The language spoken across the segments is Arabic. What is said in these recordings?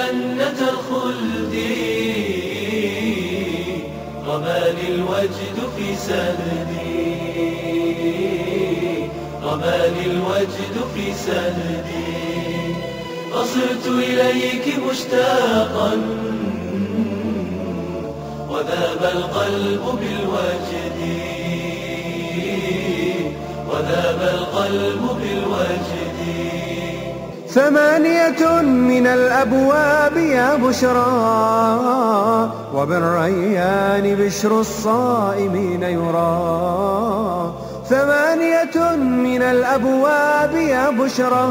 جنة الخلد رماني الوجد في سندي، رماني الوجد في سندي. فصرت إليك مشتاقا وذاب القلب بالوجد، وذاب القلب بالوجد. 8 من الأبواب يا بشرى، وبالريان بشر الصائمين يرى. 8 من الأبواب يا بشرى،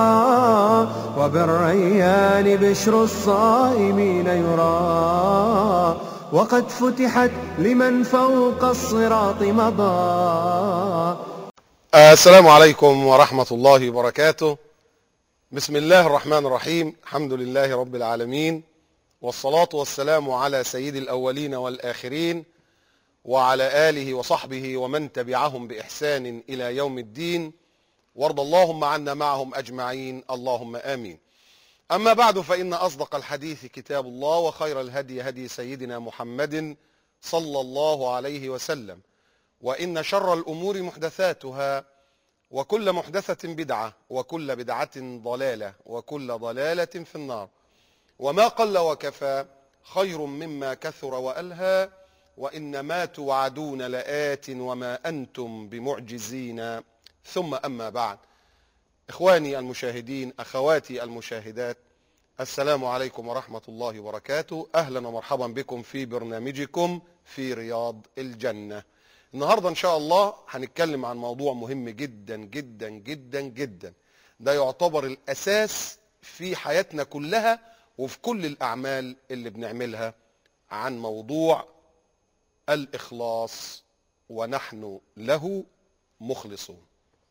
وبالريان بشر الصائمين يرى. وقد فتحت لمن فوق الصراط مضى. السلام عليكم ورحمة الله وبركاته. بسم الله الرحمن الرحيم. الحمد لله رب العالمين، والصلاة والسلام على سيد الأولين والآخرين، وعلى آله وصحبه ومن تبعهم بإحسان إلى يوم الدين، وارض اللهم عنا معهم أجمعين، اللهم آمين. أما بعد، فإن أصدق الحديث كتاب الله، وخير الهدي هدي سيدنا محمد صلى الله عليه وسلم، وإن شر الأمور محدثاتها، وكل محدثة بدعة، وكل بدعة ضلالة، وكل ضلالة في النار. وما قل وكفى خير مما كثر وألهى، وإنما توعدون لآت وما أنتم بمعجزين. ثم أما بعد، إخواني المشاهدين، أخواتي المشاهدات، السلام عليكم ورحمة الله وبركاته. أهلا ومرحبا بكم في برنامجكم في رياض الجنة. النهاردة إن شاء الله هنتكلم عن موضوع مهم جدا جدا جدا جدا، ده يعتبر الأساس في حياتنا كلها وفي كل الأعمال اللي بنعملها، عن موضوع الإخلاص، ونحن له مخلصون.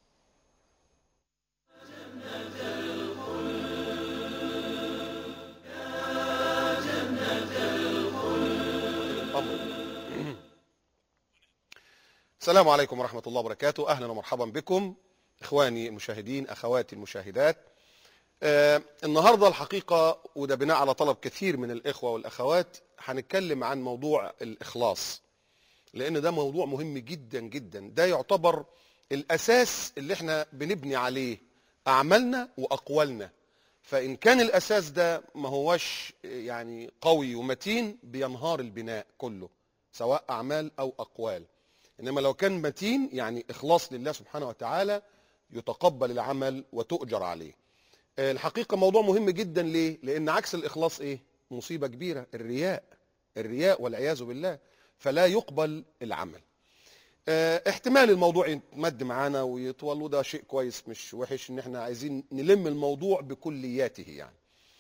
السلام عليكم ورحمة الله وبركاته. أهلا ومرحبا بكم إخواني المشاهدين، أخواتي المشاهدات. النهاردة الحقيقة، وده بناء على طلب كثير من الإخوة والأخوات، هنتكلم عن موضوع الإخلاص، لأن ده موضوع مهم جدا جدا. ده يعتبر الأساس اللي احنا بنبني عليه أعمالنا وأقوالنا. فإن كان الأساس ده ما هوش يعني قوي ومتين، بينهار البناء كله، سواء أعمال أو أقوال. إنما لو كان متين، يعني إخلاص لله سبحانه وتعالى، يتقبل العمل وتؤجر عليه. الحقيقة موضوع مهم جدا. ليه؟ لأن عكس الإخلاص إيه؟ مصيبة كبيرة، الرياء. الرياء والعياذ بالله، فلا يقبل العمل. احتمال الموضوع يتمد معانا ويطول، وده شيء كويس مش وحش، إن احنا عايزين نلم الموضوع بكلياته يعني.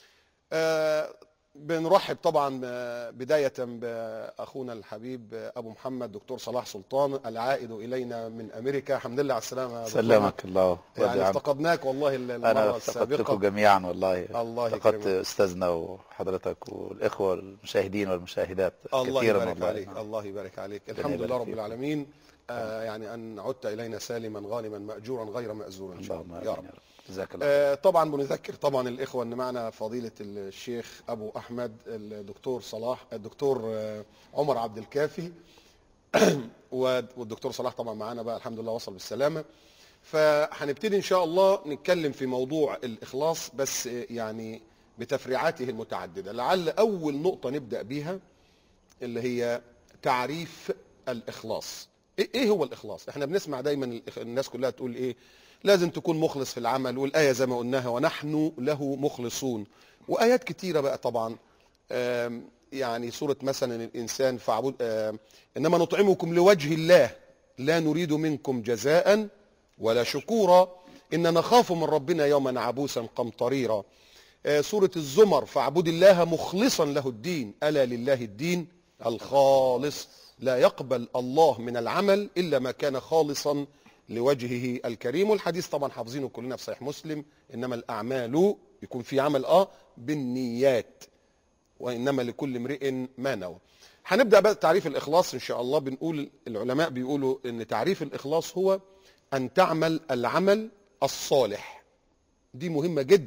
بنرحب طبعا بداية بأخونا الحبيب أبو محمد دكتور صلاح سلطان، العائد إلينا من أمريكا. الحمد لله على السلامة. سلمك الله. يعني افتقدناك والله المرة أنا السابقة. افتقدتكم جميعا والله. الله يكرمك. افتقدت أستاذنا وحضرتك والإخوة المشاهدين والمشاهدات الله كثيرا يبارك والله. عليك. الله يبارك عليك. الحمد لله رب العالمين. يعني أن عدت إلينا سالما غانما مأجورا غير مأزورا إن شاء الله يا رب. جزاك الله. طبعا بنذكر طبعا الإخوة أن معنا فضيلة الشيخ أبو أحمد الدكتور صلاح، الدكتور عمر عبد الكافي والدكتور صلاح طبعا معنا بقى، الحمد لله وصل بالسلامة. فهنبتدي إن شاء الله نتكلم في موضوع الإخلاص، بس يعني بتفريعاته المتعددة. لعل أول نقطة نبدأ بيها اللي هي تعريف الإخلاص. إيه هو الإخلاص؟ إحنا بنسمع دايما الناس كلها تقول إيه؟ لازم تكون مخلص في العمل، والآية زي ما قلناها ونحن له مخلصون، وآيات كتيرة بقى طبعا. يعني سورة مثلا الإنسان فاعبد، إنما نطعمكم لوجه الله لا نريد منكم جزاء ولا شكورا إن نخاف من ربنا يوما عبوسا قمطريرا. سورة الزمر فاعبد الله مخلصا له الدين ألا لله الدين الخالص لا يقبل الله من العمل إلا ما كان خالصا لوجهه الكريم. والحديث طبعا حافظينه كلنا في صحيح مسلم، إنما الأعمال يكون في عمل بالنيات، وإنما لكل امرئ ما نوى. هنبدأ بقى تعريف الإخلاص إن شاء الله. بنقول العلماء بيقولوا إن تعريف الإخلاص هو أن تعمل العمل الصالح. دي مهمة جدا،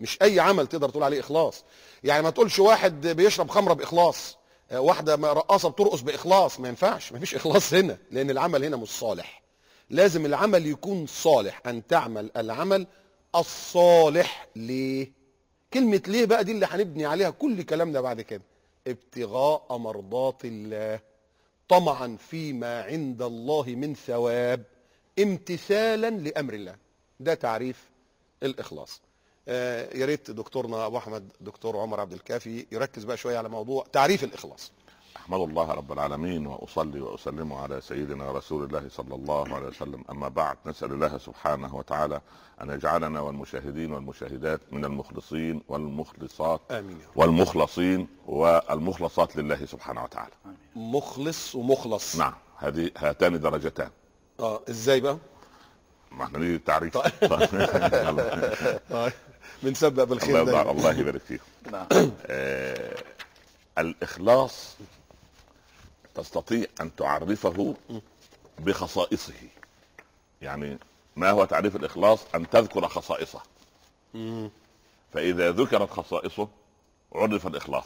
مش اي عمل تقدر تقول عليه اخلاص. يعني ما تقولش واحد بيشرب خمره باخلاص، واحده رقاصه بترقص باخلاص، ما ينفعش، ما فيش اخلاص هنا، لان العمل هنا مش صالح. لازم العمل يكون صالح، ان تعمل العمل الصالح. ليه؟ كلمه ليه بقى دي اللي هنبني عليها كل كلامنا بعد كده. ابتغاء مرضات الله، طمعا فيما عند الله من ثواب، امتثالا لامر الله. ده تعريف الاخلاص. يا ريت دكتورنا ابو احمد دكتور عمر عبد الكافي يركز بقى شويه على موضوع تعريف الاخلاص. احمد الله رب العالمين واصلي واسلم على سيدنا رسول الله صلى الله عليه وسلم. اما بعد، نسال الله سبحانه وتعالى ان يجعلنا والمشاهدين والمشاهدات من المخلصين والمخلصات، امين، والمخلصين والمخلصات لله سبحانه وتعالى. مخلص ومخلص، نعم، هاتان درجتان. ازاي بقى؟ ما احنا نيجي التعريف. بنسبق بالخير الله, الله يبارك فيك. الإخلاص تستطيع أن تعرفه بخصائصه. يعني ما هو تعريف الإخلاص؟ أن تذكر خصائصه، فإذا ذكرت خصائصه عرف الإخلاص.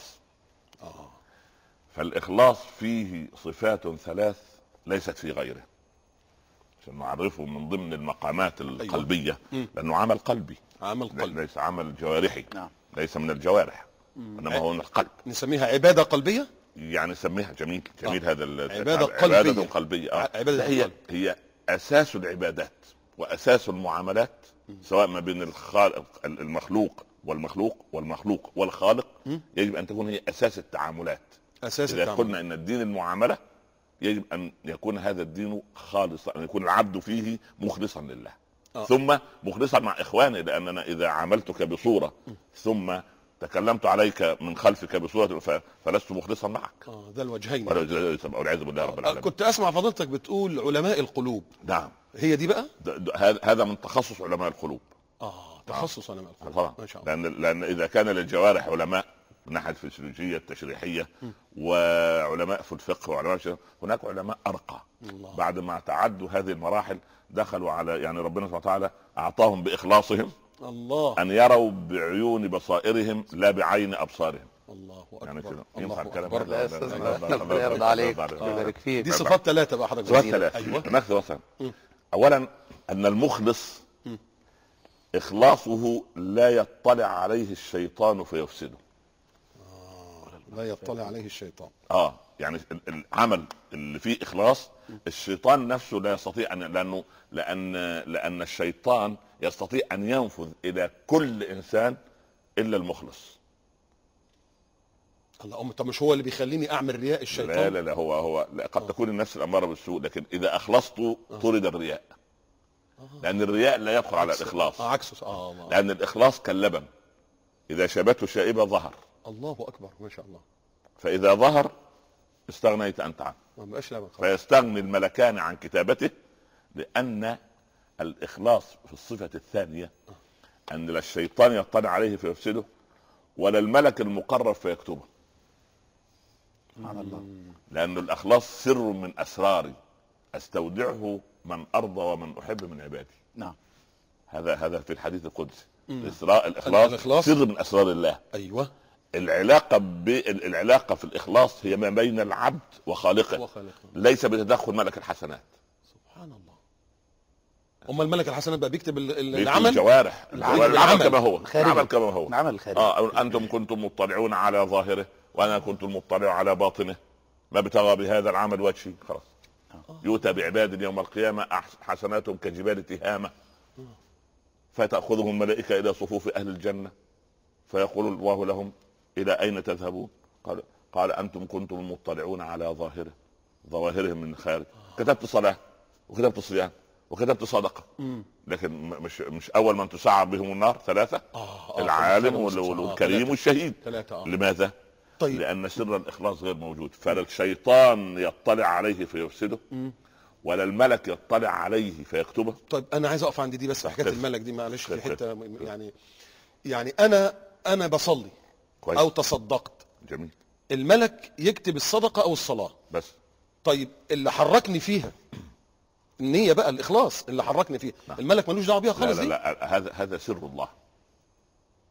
فالإخلاص فيه صفات ثلاث ليست في غيره، عشان نعرفه من ضمن المقامات القلبية. لأنه عمل قلبي، عمل قلبي، ليس عمل جوارحي. ليس من الجوارح، انما هو من القلب. نسميها عباده قلبيه، يعني نسميها جميل هذا عباده قلبيه. عباده هي اساس العبادات واساس المعاملات، سواء ما بين الخالق المخلوق والمخلوق والخالق. يجب ان تكون هي اساس التعاملات. اذا قلنا ان الدين المعامله، يجب ان يكون هذا الدين خالصا، ان يكون العبد فيه مخلصا لله، ثم مخلصا مع اخوانه. لاننا اذا عاملتك بصوره ثم تكلمت عليك من خلفك بصورة فلست مخلصا معك. ده الوجهين، والعياذ بالله رب العالمين. كنت اسمع فضيلتك بتقول علماء القلوب. نعم، هي دي بقى، هذا من تخصص علماء القلوب. تخصص علماء القلوب طبعا. ما شاء الله. لان اذا كان للجوارح علماء من ناحيه الفسيولوجيه التشريحيه، وعلماء في الفقه، وعلماء هناك علماء ارقى. بعد ما تعدوا هذه المراحل دخلوا على، يعني ربنا سبحانه وتعالى اعطاهم باخلاصهم ان يروا بعيون بصائرهم لا بعين ابصارهم. الله اكبر. يعني كده ينفع الكلام هذا؟ الله يرضى عليك ويبارك فيك. دي صفات ثلاثه بقى حضرتك. صفات ثلاثه. ايوه، ناخذ مثلا. اولا ان المخلص اخلاصه لا يطلع عليه الشيطان فيفسده. لا يطلع عليه الشيطان. يعني العمل اللي فيه اخلاص الشيطان نفسه لا يستطيع ان لان الشيطان يستطيع ان ينفذ الى كل انسان الا المخلص. الله، طب مش هو اللي بيخليني اعمل رياء الشيطان؟ لا هو قد تكون النفس الاماره بالسوء، لكن اذا اخلصت طرد الرياء. لان الرياء لا يدخل على الاخلاص. عكسه. لان الاخلاص كاللبن، اذا شابته شائبه ظهر. الله اكبر، ما شاء الله. فاذا ظهر استغنيت انت عنه، ما بقاش لبن. فيستغني الملكان عن كتابته. لان الاخلاص في الصفه الثانيه ان لا الشيطان يطلع عليه فيفسده، ولا الملك المقرب فيكتبه. سبحان الله. لأن الإخلاص سر من أسراري أستودعه من أرضى ومن أحب من عبادي. نعم، هذا في الحديث القدسي. الإخلاص سر من أسرار الله. أيوة. العلاقة في الإخلاص هي ما بين العبد وخالقه. ليس بتدخل ملك الحسنات. سبحان الله. أما الملك الحسنات بقى بيكتب العمل، الجوارح، العمل كما هو، العمل كما هو، العمل الخارجي. أنتم كنتم مطلعون على ظاهره وانا كنت مطلع على باطنه، ما ابتغى بهذا العمل وجهي. خلاص. يؤتى بعباد يوم القيامه حسناتهم كجبال تهامه، فتاخذهم الملائكه الى صفوف اهل الجنه، فيقول الله لهم الى اين تذهبون؟ قال انتم كنتم مطلعون على ظواهرهم من الخارج. كتبت صلاه وكتبت صيام وكتبت صدقه، لكن مش اول من تسعر بهم النار ثلاثه: العالم والكريم والشهيد. لماذا؟ طيب. لأن سر الإخلاص غير موجود، فلا الشيطان يطلع عليه فيفسده، ولا الملك يطلع عليه فيكتبه. طيب أنا عايز أقف عند دي بس، في حكاية الملك دي معلش، في حتة يعني أنا بصلي كويس أو تصدقت، جميل، الملك يكتب الصدقة أو الصلاة بس. طيب اللي حركني فيها النية بقى، الإخلاص اللي حركني فيها، الملك ملوش دعوة بيها خالص. لا هذا سر الله،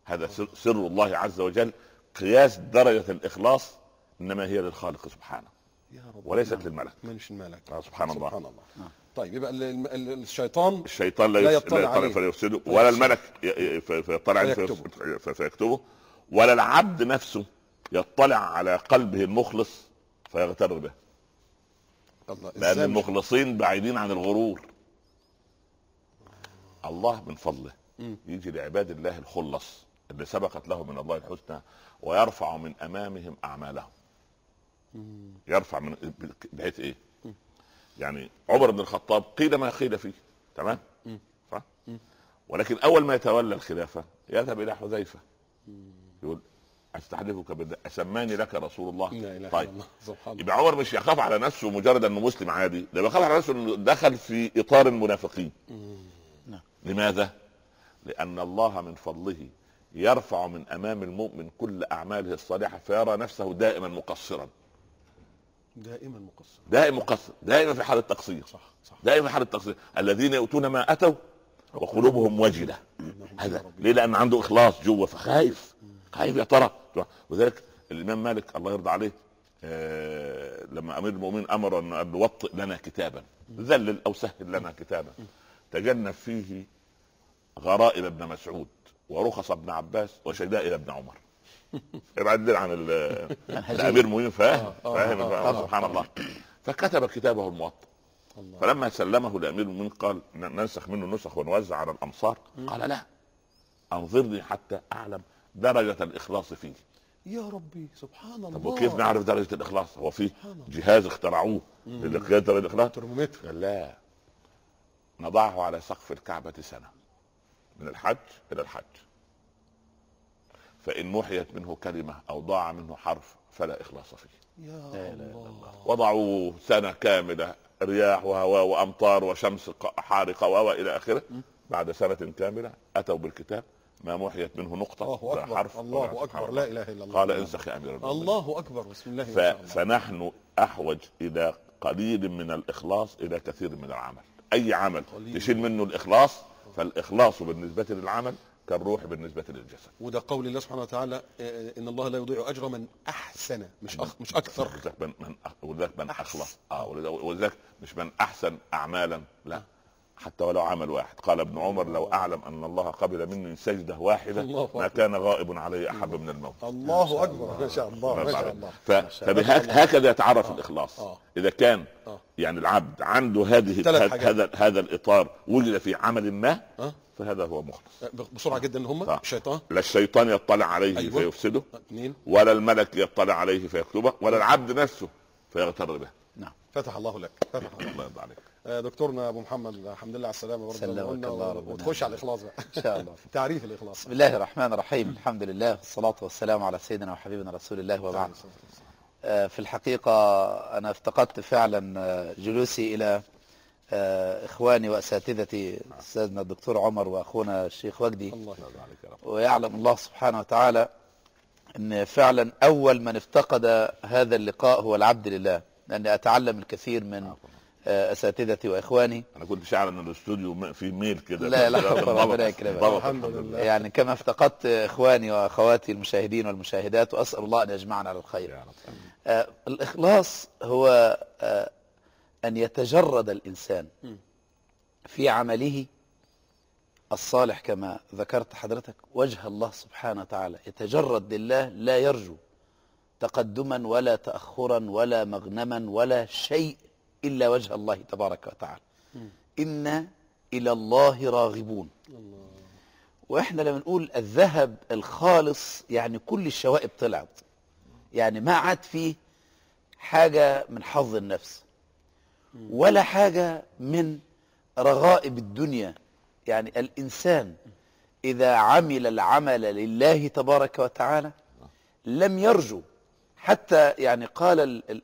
هذا سر الله عز وجل. قياس درجة الإخلاص إنما هي للخالق سبحانه يا رب وليست للملك. مش الملك. سبحان الله. سبحان الله. طيب يبقى الشيطان لا يطلع فيفسده، ولا الملك فيطلع عليه فيكتبه، ولا العبد نفسه يطلع على قلبه المخلص فيغتر به. لأن المخلصين بعيدين عن الغرور. الله من فضله يجي لعباد الله الخلص اللي سبقت له من الله الحسنى ويرفع من أمامهم أعمالهم. يرفع من بحيث ايه؟ يعني عمر بن الخطاب قيل ما قيل فيه، تمام؟ صح؟ ولكن اول ما يتولى الخلافه يذهب الى حذيفه يقول استحلفك بالله اسماني لك رسول الله. لا إله طيب إلا الله. سبحان الله. يبقى عمر مش يخاف على نفسه مجرد انه مسلم عادي، ده بيخاف على نفسه انه دخل في اطار المنافقين. لماذا؟ لان الله من فضله يرفع من امام المؤمن كل اعماله الصالحه فيرى نفسه دائما مقصرا. دائما مقصر. دائما مقصر، دائما في حاله تقصير. صح. دائما في حاله تقصير. الذين يؤتون ما اتوا وقلوبهم وجله. هذا ليه؟ لان عنده اخلاص جوه فخايف. خايف يا ترى. وذلك الامام مالك الله يرضى عليه لما امير المؤمنين امر ان نوطئ لنا كتابا، ذلل او سهل لنا كتابا تجنب فيه غرائب ابن مسعود ورخص ابن عباس وشدائد ابن عمر. يبعد عن الامير المؤمنين فاهم سبحان الله. فكتب كتابه الموطأ. فلما سلمه لامير المؤمنين قال ننسخ منه نسخ ونوزع على الامصار. قال لا، انظرني حتى اعلم درجة الإخلاص فيه. يا ربي سبحان الله. طب وكيف نعرف درجة الإخلاص؟ هو فيه جهاز اخترعوه لقياس درجة الإخلاص؟ ترمومتر. قال لا، نضعه على سقف الكعبة سنة من الحج إلى الحج، فإن محيت منه كلمة أو ضاع منه حرف فلا إخلاص فيه. يا الله. وضعوا سنة كاملة، رياح وهواء وأمطار وشمس حارقة وإلى آخره. بعد سنة كاملة أتوا بالكتاب ما محيت منه نقطة ولا حرف. الله أكبر. لا إله إلا الله. قال انسخ يا أمير المؤمنين. الله أكبر. بسم الله ما شاء الله. فنحن أحوج إلى قليل من الإخلاص إلى كثير من العمل. أي عمل تشيل منه الإخلاص، فالإخلاص بالنسبة للعمل كالروح بالنسبة للجسد. وده قول الله سبحانه وتعالى إن الله لا يضيع أجر من أحسن، مش أكثر. ولذلك من أخلص. ولذلك مش من أحسن أعمالا، لا، حتى ولو عمل واحد. قال ابن عمر لو أعلم أن الله قبل مني سجدة واحدة ما كان غائب علي أحب من الموت. الله أكبر. ما شاء الله. ما شاء الله. فهكذا يتعرف الإخلاص. إذا كان يعني العبد عنده هذا الإطار وجد في عمل ما فهذا هو مخلص. بسرعة جدا هم الشيطان. لا الشيطان يطلع عليه فيفسده، ولا الملك يطلع عليه فيكتبه، ولا العبد نفسه فيغتر به. نعم. فتح الله لك. فتح الله يرضى عليك. دكتورنا ابو محمد الحمد لله على السلامه برضه، وتخش على الاخلاص بقى ان شاء الله. تعريف الاخلاص. بسم الله الرحمن الرحيم. الحمد لله والصلاه والسلام على سيدنا وحبيبنا رسول الله وبعد. في الحقيقه انا افتقدت فعلا جلوسي الى اخواني واساتذتي استاذنا الدكتور عمر واخونا الشيخ وجدي. الله يرضى عليك يا رب. ويعلم الله سبحانه وتعالى ان فعلا اول من افتقد هذا اللقاء هو العبد لله، لاني اتعلم الكثير من اساتذتي واخواني. انا كنت شاعر ان الاستوديو في ميل كده. لا ربنا يكرمك. الحمد لله. يعني كما افتقدت اخواني واخواتي المشاهدين والمشاهدات، واسال الله ان يجمعنا على الخير. الاخلاص هو ان يتجرد الانسان في عمله الصالح كما ذكرت حضرتك وجه الله سبحانه وتعالى، يتجرد لله لا يرجو تقدما ولا تأخرا ولا مغنما ولا شيء إلا وجه الله تبارك وتعالى. إنا إلى الله راغبون. وإحنا لما نقول الذهب الخالص يعني كل الشوائب طلعت، يعني ما عاد فيه حاجة من حظ النفس ولا حاجة من رغائب الدنيا. يعني الإنسان إذا عمل العمل لله تبارك وتعالى لم يرجو حتى، يعني قال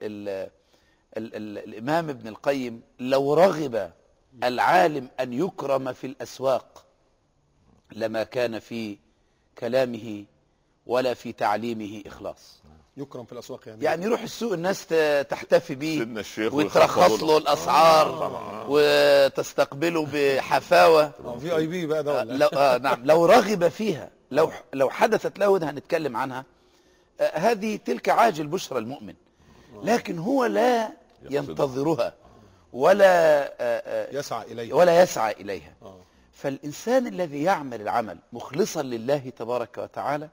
الإمام ابن القيم لو رغب العالم أن يكرم في الأسواق لما كان في كلامه ولا في تعليمه إخلاص. يكرم في الأسواق يعني يروح السوق الناس تحتفي به وترخص له الأسعار وتستقبله بحفاوة. VIP بقى ده ولا؟ نعم. لو رغب فيها لو حدثت له ده هنتكلم عنها. هذه تلك عاجل بشرى المؤمن، لكن هو لا ينتظرها ولا يسعى إليها. فالإنسان الذي يعمل العمل مخلصا لله تبارك وتعالى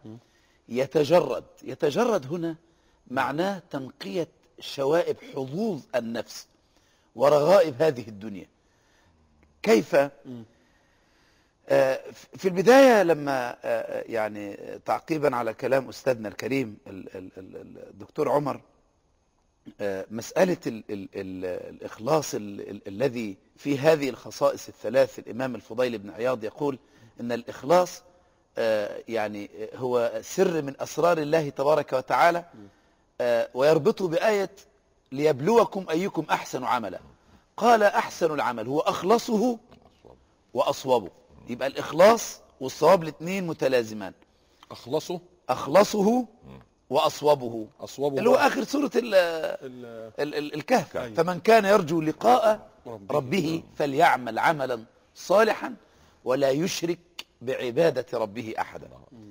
يتجرد هنا معناه تنقية شوائب حظوظ النفس ورغائب هذه الدنيا. كيف؟ في البداية لما يعني تعقيبا على كلام أستاذنا الكريم الدكتور عمر، مسألة الإخلاص الذي في هذه الخصائص الثلاث، الإمام الفضيل بن عياض يقول إن الإخلاص يعني هو سر من أسرار الله تبارك وتعالى، ويربطه بآية ليبلوكم أيكم أحسن عملا. قال أحسن العمل هو أخلصه وأصوبه. يبقى الإخلاص والصواب الاثنين متلازمان. أخلصه وأصوبه اللي هو آخر سورة الكهف. فمن كان يرجو لقاء ربه فليعمل عملا صالحا ولا يشرك بعبادة ربه أحدا.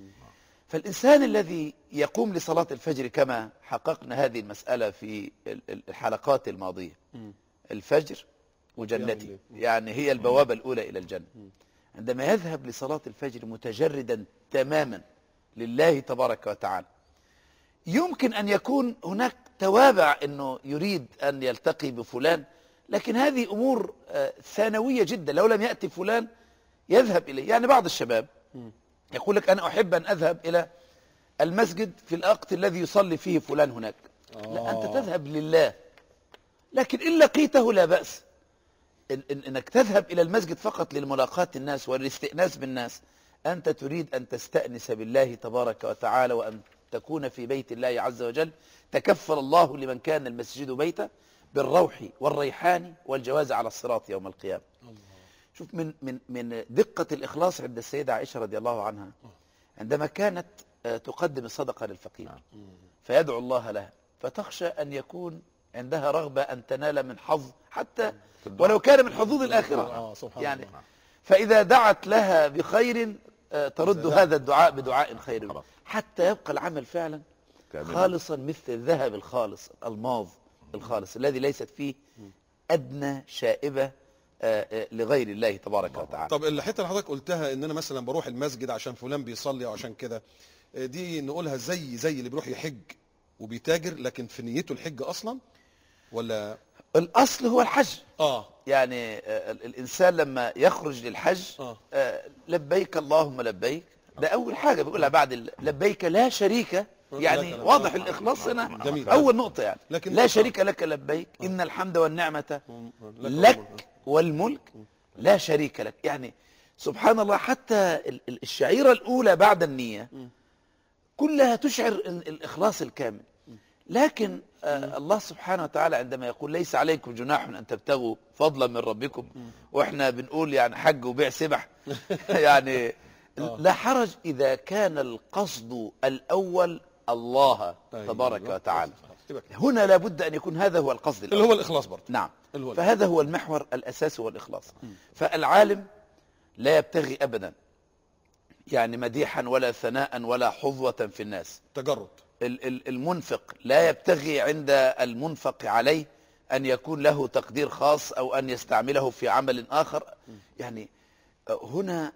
فالإنسان الذي يقوم لصلاة الفجر كما حققنا هذه المسألة في الحلقات الماضية، الفجر وجنتي يعني هي البوابة الأولى إلى الجنة. عندما يذهب لصلاة الفجر متجردا تماما لله تبارك وتعالى، يمكن أن يكون هناك توابع أنه يريد أن يلتقي بفلان، لكن هذه أمور ثانوية جدا. لو لم يأتي فلان يذهب إليه. يعني بعض الشباب يقول لك أنا أحب أن أذهب إلى المسجد في الوقت الذي يصلي فيه فلان هناك. لا، أنت تذهب لله، لكن إن لقيته لا بأس. إنك تذهب إلى المسجد فقط للملاقاة الناس والاستئناس بالناس. أنت تريد أن تستأنس بالله تبارك وتعالى وأن تكون في بيت الله عز وجل. تكفل الله لمن كان المسجد بيته بالروح والريحان والجواز على الصراط يوم القيامة. شوف من دقة الإخلاص عند السيدة عائشة رضي الله عنها، عندما كانت تقدم الصدقة للفقير فيدعو الله لها، فتخشى أن يكون عندها رغبة أن تنال من حظ حتى ولو كان من حظوظ الآخرة. يعني فإذا دعت لها بخير ترد هذا الدعاء بدعاء خير، حتى يبقى العمل فعلا خالصا مثل الذهب الخالص، الماظ الخالص الذي ليست فيه أدنى شائبة لغير الله تبارك وتعالى. طب الحته اللي حضرتك قلتها ان انا مثلا بروح المسجد عشان فلان بيصلي او عشان كده، دي نقولها زي اللي بيروح يحج وبيتاجر لكن في نيته الحج اصلا، ولا الاصل هو الحج؟ يعني الانسان لما يخرج للحج لبيك اللهم لبيك، ده اول حاجه بيقولها بعد لبيك لا شريك، يعني واضح الاخلاص هنا اول نقطه. يعني لا شريك لك لبيك ان الحمد والنعمه لك والملك لا شريك لك. يعني سبحان الله، حتى الشعيرة الأولى بعد النية كلها تشعر الإخلاص الكامل. لكن الله سبحانه وتعالى عندما يقول ليس عليكم جناح أن تبتغوا فضلا من ربكم، وإحنا بنقول يعني حج وبيع سبح يعني لا حرج إذا كان القصد الأول الله تبارك وتعالى. هنا لابد أن يكون هذا هو القصد الأول اللي هو الإخلاص برضه. نعم، فهذا هو المحور الأساسي والإخلاص. فالعالم لا يبتغي أبدا يعني مديحا ولا ثناء ولا حظوة في الناس، تجرد. المنفق لا يبتغي عند المنفق عليه أن يكون له تقدير خاص أو أن يستعمله في عمل آخر. يعني هنا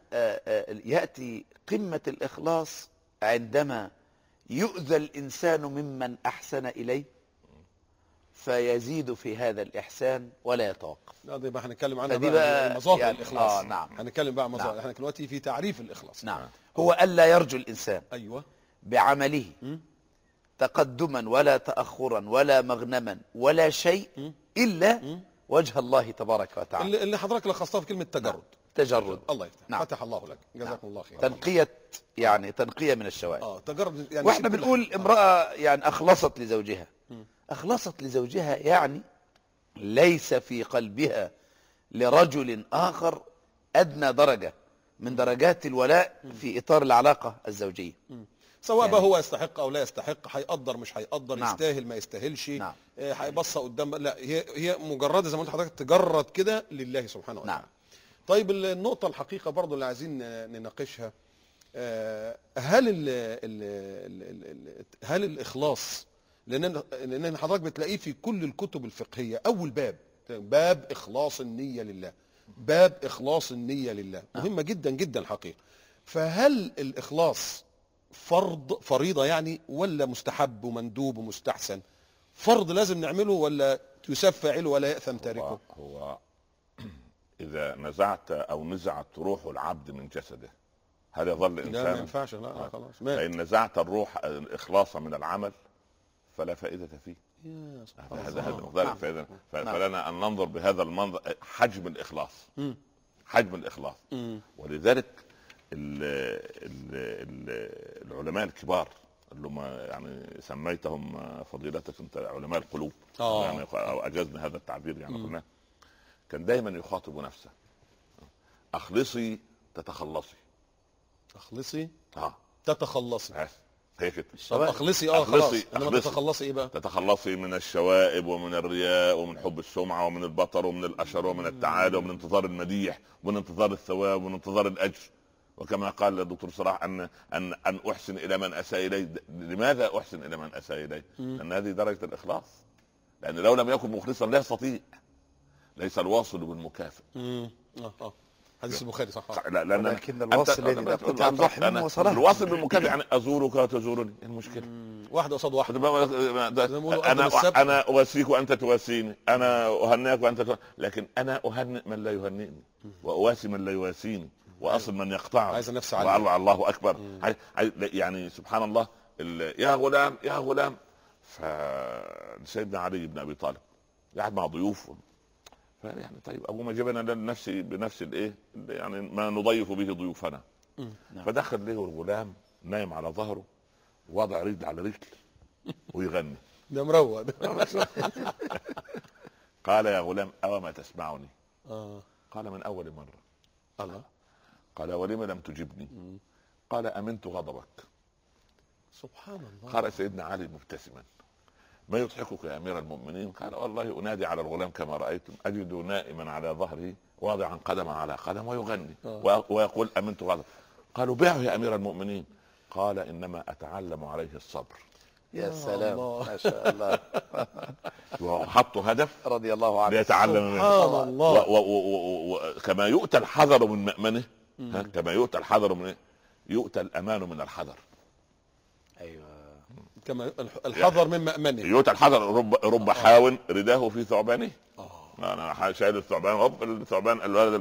يأتي قمة الإخلاص عندما يؤذى الإنسان ممن أحسن إليه فيزيد في هذا الإحسان ولا يتوقف. لا دي بقى هنتكلم عنها بقى مظاهر يعني الإخلاص. نعم، هنتكلم بقى مظاهر. احنا دلوقتي في تعريف الإخلاص. نعم، هو ألا يرجو الإنسان أيوة بعمله تقدما ولا تأخرا ولا مغنما ولا شيء إلا وجه الله تبارك وتعالى، اللي حضرتك لخصتها في كلمة تجرد. تجرد. الله يفتح. فتح الله لك، جزاكم الله خير. تنقية، يعني تنقية من الشوائب. تجرد يعني. واحنا بنقول امرأة يعني أخلصت لزوجها. أخلصت لزوجها يعني ليس في قلبها لرجل آخر أدنى درجة من درجات الولاء في إطار العلاقة الزوجية، سواء بقى هو يستحق أو لا يستحق، هيقدر مش هيقدر، نعم. يستاهل ما يستاهلش، نعم. هيبص قدام، لا هي مجرد زي ما قلت لحضرتك تجرد كده لله سبحانه وتعالى. نعم. طيب النقطة الحقيقة برضو اللي عايزين نناقشها، هل هل الإخلاص، لأن حضرتك بتلاقيه في كل الكتب الفقهية أول باب إخلاص النية لله، باب إخلاص النية لله مهمة جدا جدا الحقيقة. فهل الإخلاص فريضة يعني، ولا مستحب ومندوب ومستحسن؟ فرض لازم نعمله، ولا يساب فاعله ولا يأثم تاركه؟ هو إذا نزعت أو نزعت روح العبد من جسده هل يظل إنسان؟ لا ما ينفعش، لا خلاص. فإن نزعت الروح الإخلاص من العمل فلا فائدة فيه. يا سبحان هذا فلنا أن ننظر بهذا المنظر حجم الإخلاص. حجم الإخلاص. ولذلك العلماء الكبار اللي هم يعني سميتهم فضيلتك انت علماء القلوب، يعني او اجزنا هذا التعبير يعني قلنا، كان دايما يخاطب نفسه: اخلصي تتخلصي. اخلصي تتخلصي. هي كده. اخلصي خلاص. انما تتخلصي ايه بقى؟ تتخلصي من الشوائب ومن الرياء ومن حب السمعه ومن البطر ومن الاشر ومن التعالي ومن انتظار المديح ومن انتظار الثواب ومن انتظار الاجر. وكما قال الدكتور صلاح ان احسن الى من اساء الي. لماذا احسن الى من اساء الي؟ لان هذه درجه الاخلاص. لان لو لم يكن مخلصا لا يستطيع. ليس الواصل بالمكافئ. حديث البخاري صح. لكن الواصل الذي كنت عن ضحي وصلاه. الواصل بالمكافئ يعني ازورك وتزورني. المشكله واحد قصاد واحد. انا اواسيك وانت تواسيني، انا اهنئك وانت لكن انا اهنئ من لا يهنئني واواسي من لا يواسيني واصل من يقطعه. عايز نفسي عليه. الله اكبر. يعني سبحان الله. يا غلام يا غلام. فسيدنا علي بن ابي طالب قاعد مع ضيوفه، يعني طيب ابو ما جبنا لنفسي بنفس الايه يعني ما نضيف به ضيوفنا. فدخل له الغلام نايم على ظهره وضع رجل على رجل ويغني. ده مروق ده. قال: يا غلام أو ما تسمعني؟ قال: من أول مرة. الله. قال: ولم لم تجبني؟ قال: أمنت غضبك. سبحان الله. قال سيدنا علي مبتسما: ما يضحكك يا أمير المؤمنين؟ قال: والله أنادي على الغلام كما رأيتم، أجد نائما على ظهره واضعا قدم على قدم ويغني ويقول أمنت غضبك. قالوا: بيعه يا أمير المؤمنين. قال: إنما أتعلم عليه الصبر. يا سلام ما شاء الله. وحطوا هدف رضي الله عنه ليتعلم منه. كما يؤتى الحذر من مأمنه، كما يؤتى الحذر من يؤتى الأمان من الحذر. أيوة. كما الحذر من مأمنه يؤتى الحذر. رب حاو رداه في ثعبانه. انا شايل الثعبان، هوب الثعبان الولد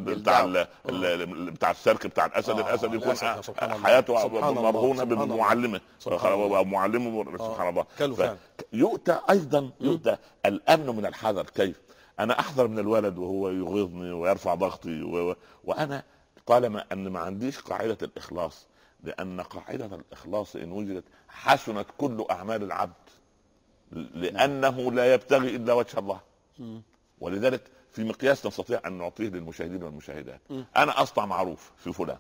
بتاع السلك بتاع الاسد. الاسد يكون حياته مرهونه بمعلمه معلمه. سبحان الله. يؤتى ايضا يؤتى الامن من الحذر. كيف انا احذر من الولد وهو يغيظني ويرفع ضغطي وانا طالما ان ما عنديش قاعده الاخلاص، لان قاعده الاخلاص ان وجدت حسنت كل اعمال العبد، لانه لا يبتغي الا وجه الله. ولذلك في مقياس نستطيع ان نعطيه للمشاهدين والمشاهدات. انا اصنع معروف في فلان.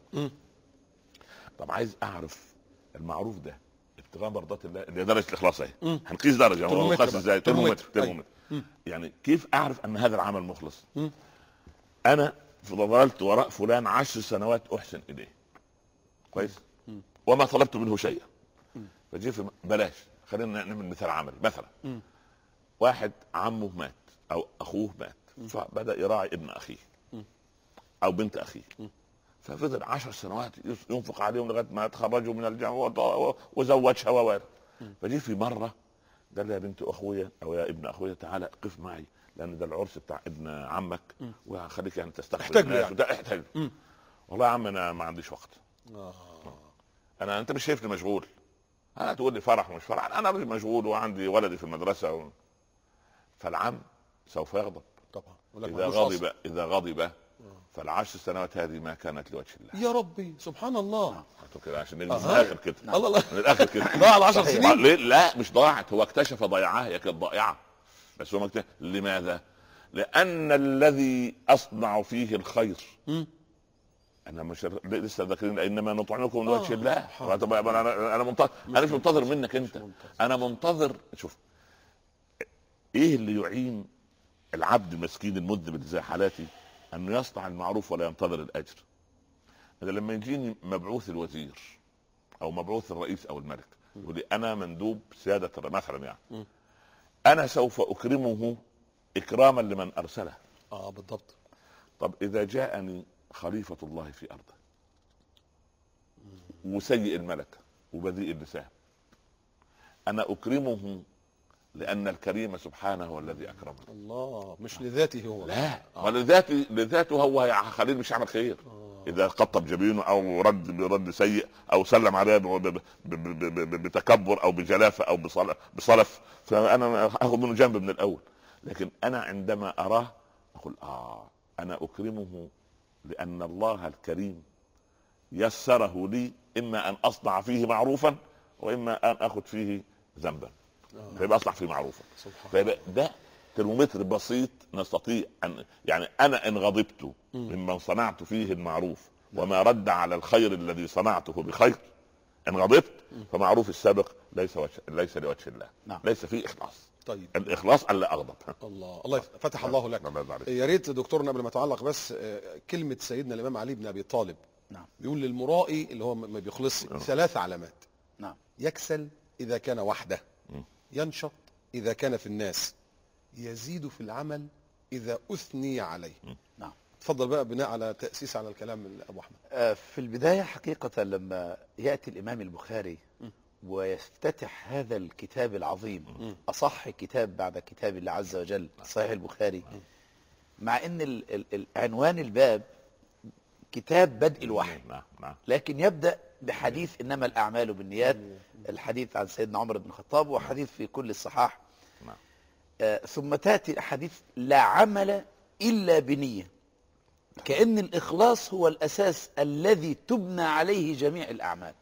طب عايز اعرف المعروف ده ابتغاء مرضات الله، اللي درجه الاخلاص اهي. هنقيس درجه مخلص ازاي؟ ترمومتر. يعني كيف اعرف ان هذا العمل مخلص؟ انا فضلت وراء فلان 10 سنوات احسن اليه كويس وما طلبت منه شيئا. فجي في بلاش، خلينا نعمل مثال عمل. مثلا واحد عمه مات او اخوه مات، فبدا يراعي ابن اخيه او بنت اخيه، ففضل 10 سنوات ينفق عليهم لغايه ما تخرجوا من الجامعه وزوجها ووالد. فجي في مره قال لي: يا بنت اخويا او يا ابن اخويا تعالى قف معي، لان ده العرس بتاع ابن عمك وخليك يعني تستقبل الناس. احتاج. والله يا عم انا ما عنديش وقت. انت مش شايفني مشغول؟ انا تقول لي فرح ومش فرح، انا مش مشغول وعندي ولدي في المدرسه فالعم سوف يغضب طبعا. اذا غضب فالعشر سنوات هذه ما كانت لوجه الله. يا ربي سبحان الله. كده عشان نجي من الاخر كده. الله من الاخر كده. ضاع ال 10 سنين. لا مش ضاعت، هو اكتشف ضياعها. هي كانت ضائعه بس هو لماذا؟ لان الذي اصنع فيه الخير انا مش لسه ذاكرين انما نطعمكم لوجه الله. انا منتظر، انا مش منتظر منك انت، انا منتظر. شوف ايه اللي يعين العبد المسكين المذنب زي حالاتي انه يصنع المعروف ولا ينتظر الاجر. انا لما يجيني مبعوث الوزير او مبعوث الرئيس او الملك، يقول لي انا مندوب سياده مثلا يعني انا سوف اكرمه اكراما لمن ارسله. بالضبط. طب اذا جاءني خليفه الله في ارضه وسيء الملكه وبذيء اللسان، انا اكرمه لان الكريم سبحانه هو الذي اكرمه. الله، مش لذاته هو. لا، لذاته هو يا خليل مش عمل خير. اذا قطب جبينه او رد سيء او سلم عليه بتكبر او بجلافه او بصلف، فانا اخذ منه جنب من الاول. لكن انا عندما اراه اقول انا اكرمه لان الله الكريم يسره لي، اما ان اصنع فيه معروفا واما ان اخذ فيه ذنبا، فيبقى اصنع فيه معروفا. فيبقى ده ترمومتر بسيط نستطيع ان يعني انا ان غضبت ممن صنعت فيه المعروف وما رد على الخير الذي صنعته بخير، ان غضبت فمعروف السابق ليس لوجه الله. ليس فيه اخلاص. طيب، الاخلاص الا اغضب. الله فتح الله لك. يا ريت دكتورنا قبل ما تعلق بس كلمه سيدنا الامام علي بن ابي طالب. بيقول للمرائي اللي هو ما بيخلصش 3 علامات. يكسل اذا كان وحده، ينشط اذا كان في الناس، يزيد في العمل اذا اثني عليه. تفضل بقى بناء على تأسيس على الكلام ابو احمد. في البداية حقيقة لما يأتي الامام البخاري ويفتتح هذا الكتاب العظيم، اصح كتاب بعد كتاب الله عز وجل صحيح البخاري، مع ان عنوان الباب كتاب بدء الوحي، لكن يبدأ بحديث انما الاعمال بالنيات، الحديث عن سيدنا عمر بن الخطاب وحديث في كل الصحاح. ثم تأتي حديث لا عمل إلا بنية، كأن الإخلاص هو الأساس الذي تبنى عليه جميع الأعمال.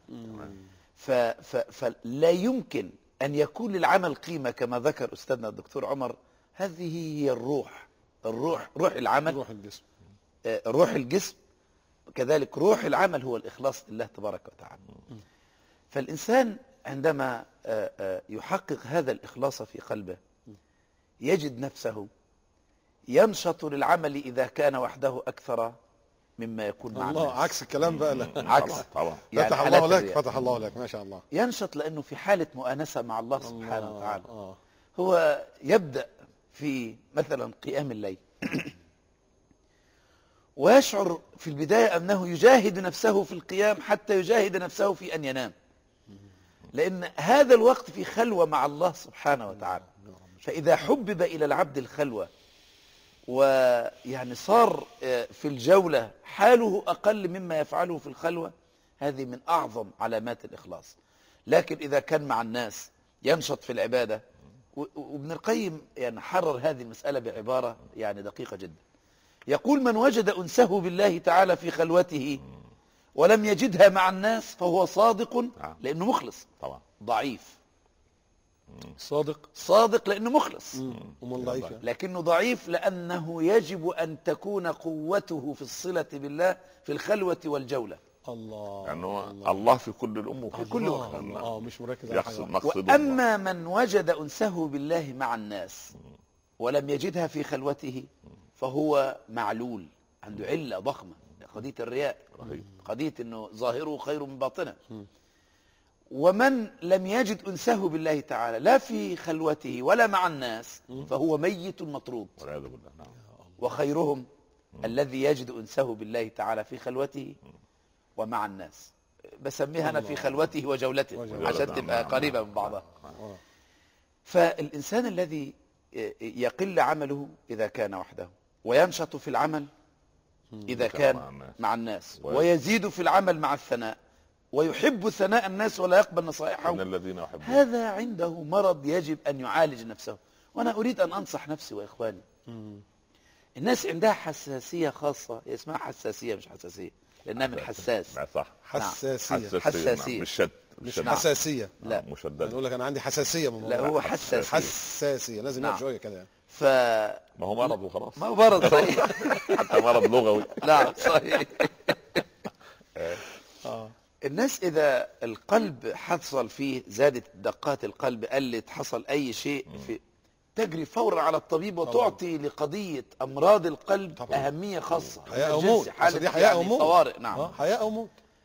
فلا يمكن أن يكون للعمل قيمة كما ذكر أستاذنا الدكتور عمر. هذه هي روح العمل، روح الجسم، كذلك روح العمل هو الإخلاص لله تبارك وتعالى. فالإنسان عندما يحقق هذا الإخلاص في قلبه يجد نفسه ينشط للعمل إذا كان وحده أكثر مما يكون مع الناس. عكس الكلام بقى. لا عكس طبعا. يعني فتح الله لك ما شاء الله. ينشط لأنه في حالة مؤانسة مع الله سبحانه وتعالى. هو يبدأ في مثلا قيام الليل ويشعر في البداية أنه يجاهد نفسه في القيام حتى يجاهد نفسه في أن ينام، لأن هذا الوقت في خلوة مع الله سبحانه وتعالى. فإذا حبب إلى العبد الخلوة ويعني صار في الجولة حاله أقل مما يفعله في الخلوة، هذه من أعظم علامات الإخلاص. لكن إذا كان مع الناس ينشط في العبادة. وابن القيم يعني حرر هذه المسألة بعبارة يعني دقيقة جدا، يقول: من وجد أنسه بالله تعالى في خلوته ولم يجدها مع الناس فهو صادق لأنه مخلص. طبعا. ضعيف. صادق لأنه مخلص. ضعيف، لكنه ضعيف لأنه يجب أن تكون قوته في الصلة بالله في الخلوة والجولة. يعني الله في كل الأمة في كل وقت. مش مركز على حاجة. وأما من وجد أنسه بالله مع الناس ولم يجدها في خلوته فهو معلول، عنده علة ضخمة، قضية الرياء، قضية أنه ظاهره خير من باطنه. ومن لم يجد أنسه بالله تعالى لا في خلوته ولا مع الناس فهو ميت مطرود. وخيرهم الذي يجد أنسه بالله تعالى في خلوته ومع الناس. بسميها أنا في خلوته وجولته عشان تبقى قريبة من بعضها. فالإنسان الذي يقل عمله إذا كان وحده وينشط في العمل إذا كان مع الناس ويزيد في العمل مع الثناء ويحب ثناء الناس ولا يقبل نصائحهم، هذا عنده مرض يجب أن يعالج نفسه. وأنا أريد أن أنصح نفسي وإخواني. الناس عندها حساسية خاصة، اسمها حساسية مش حساسية لأنها من حساس. صح. حساسية مش حساسية. لا مشددة. نقول لك أنا عندي حساسية من لا هو حساسية لازم يبقى شوية كده. ما هو مرض وخلاص. ما هو مرض صحيح. حتى مرض لغوي. نعم صحيح. الناس إذا القلب حصل فيه زادت دقات القلب، قلت، حصل أي شيء في تجري فورا على الطبيب وتعطي لقضية أمراض القلب أهمية خاصة. حياة أو موت. حالة حياة أو موت. طوارئ. نعم. حياة أو موت.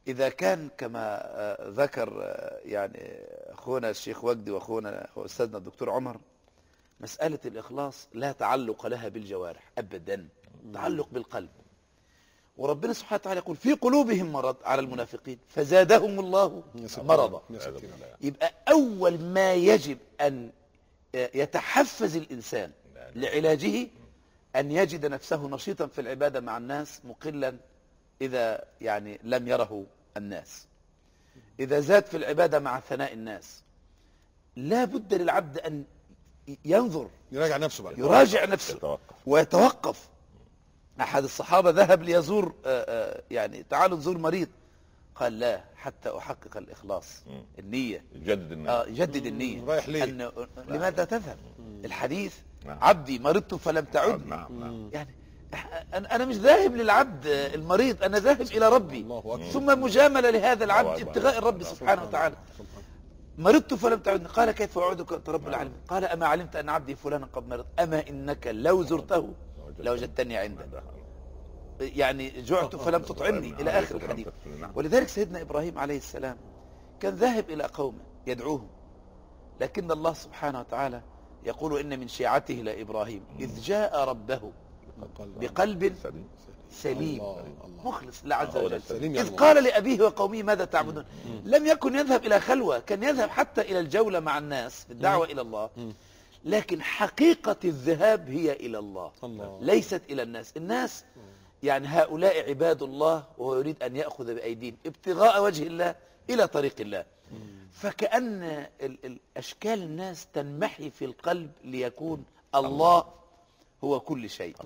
إذا كان كما ذكر يعني أخونا الشيخ وجدي وأخونا وأستاذنا الدكتور عمر، مسألة الإخلاص لا تعلق لها بالجوارح أبدا، تعلق بالقلب. وربنا سبحانه وتعالى يقول في قلوبهم مرض على المنافقين فزادهم الله مرضا. يبقى أول ما يجب أن يتحفز الإنسان لعلاجه أن يجد نفسه نشيطا في العبادة مع الناس، مقلا إذا يعني لم يره الناس. إذا زاد في العبادة مع ثناء الناس، لا بد للعبد أن ينظر، يراجع نفسه بقى، يراجع نفسه ويتوقف. أحد الصحابة ذهب ليزور يعني تعالوا نزور مريض، قال لا حتى أحقق الإخلاص، النية، يجدد النية. يجدد النية. رايح ليه؟ لماذا تذهب؟ الحديث عبدي مرضت فلم تعد. يعني أنا مش ذاهب للعبد المريض، أنا ذاهب إلى ربي، ثم مجاملة لهذا العبد ابتغاء الرب سبحانه وتعالى. مرضت فلم تعدني، قال كيف أعودك أنت رب العالمين؟ قال أما علمت أن عبدي فلانا قد مرض؟ أما إنك لو زرته لوجدتني عندك، يعني جعت فلم تطعمني، إلى آخر الحديث. ولذلك سيدنا إبراهيم عليه السلام كان ذاهب إلى قومه يدعوهم، لكن الله سبحانه وتعالى يقول إن من شيعته لإبراهيم إذ جاء ربه بقلب سليم مخلص لله عز وجل، إذ قال لأبيه وقومه ماذا تعبدون. لم يكن يذهب إلى خلوة، كان يذهب حتى إلى الجولة مع الناس في الدعوة إلى الله، لكن حقيقة الذهاب هي إلى الله، ليست إلى الناس. الناس يعني هؤلاء عباد الله، وهو يريد أن يأخذ بأيديهم ابتغاء وجه الله إلى طريق الله. فكأن أشكال الناس تنمحي في القلب ليكون الله هو كل شيء،